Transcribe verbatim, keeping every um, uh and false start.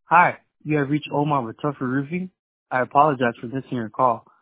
Hi, you have reached Omar with Tougher Roofing. I apologize for missing your call.